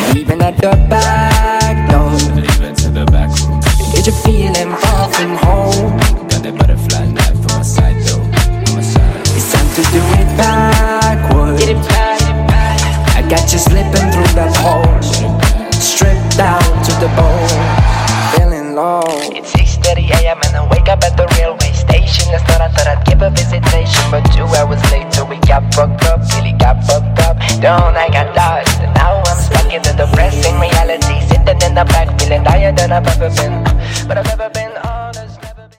Leaving at the back door, Leaving to the back room. get you feeling far from home. Got that butterfly knife on my side though, on my side. It's time to do it backwards. Get it back. I got you slipping through that hole, stripped down to the bone, feeling low. It's 6:30 a.m. and I wake up at the railway station. Last night I thought I'd give a visitation, but 2 hours later we got fucked up, really got fucked up. Don't I got lost, and now I'm stuck in the depressing reality. Sitting in the back, feeling higher than I've ever been, but I've never